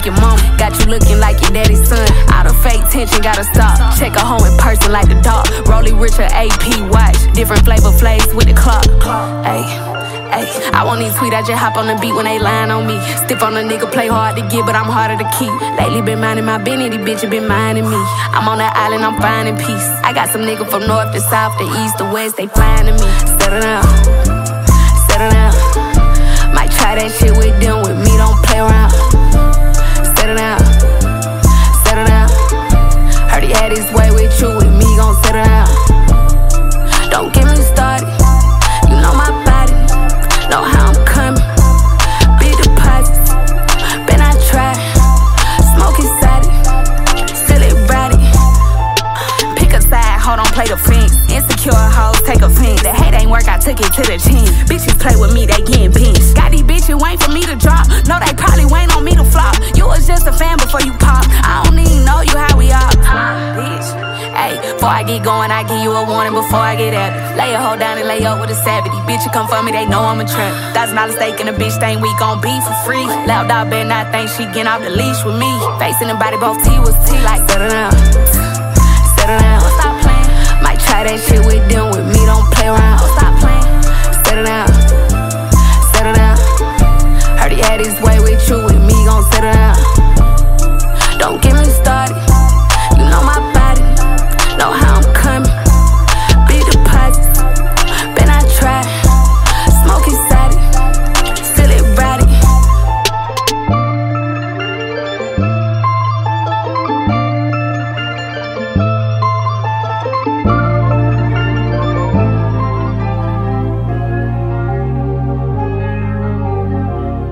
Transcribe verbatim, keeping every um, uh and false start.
like your mom. Got you looking like your daddy's son. All the fake tension gotta stop. Check a home in person like the dog. Rollie Richard A P watch. Different flavor flays with the clock. Ayy. Ay, I won't even tweet, I just hop on the beat when they lying on me. Stiff on a nigga, play hard to get, but I'm harder to keep. Lately been minding my business, these bitches been minding me. I'm on that island, I'm finding peace. I got some niggas from north to south, to east to west, they flying to me. Settle down, settle down. Might try that shit with them, with me, don't play around. Settle down, settle down. Heard he had his way with you, with me, gon' settle down. Don't get me started, you know my body. Know how I'm coming, big deposits, been I tried, smoking side it, still it ready. Pick a side, hold on, play the fence. Insecure hoes, take offense. The hate ain't work, I took it to the chin. Bitches play with me, they getting pinched. Got these bitches waiting for me to drop. No, they probably waiting on me to flop. You was just a fan before you pop. I don't even know you how we are, bitch. Ayy, before I get going, I give you a warning before I get at it. Lay a hoe down and lay up with a savage. These bitches come for me, they know I'm a trap. Thousand dollar stake in a bitch thing, we gon' be for free. Loud dog better not think she getting off the leash with me. Facing the body, both T was T like settle down, settle down. Stop playing. Might try that shit with them, with me, don't play around. Stop playing, settle down.